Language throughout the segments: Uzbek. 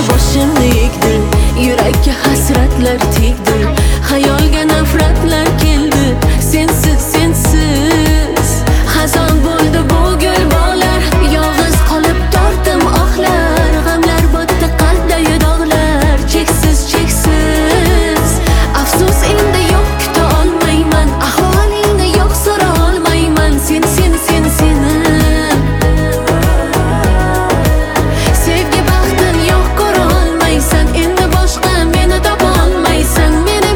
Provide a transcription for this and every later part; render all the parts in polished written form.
boshimni egdi, yurakka hasratlar tegdi, xayolga nafratlar keldi. Sensiz, sensiz xazon bo'ldi bu gul bog'lar, yolg'iz qolib tortdim ohlar, g'amlar botdi qalbdagi dog'lar, cheksiz cheksiz afsus endi yo'q, kuta olmayman, ahvolingni yo'q so'ra olmayman. Seni sevgi baxtin yo'q ko'ra olmaysan, endi boshqa meni topa olmaysan. Meni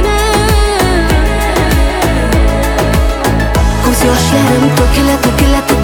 ko'z yoshlarim to'kila to'kila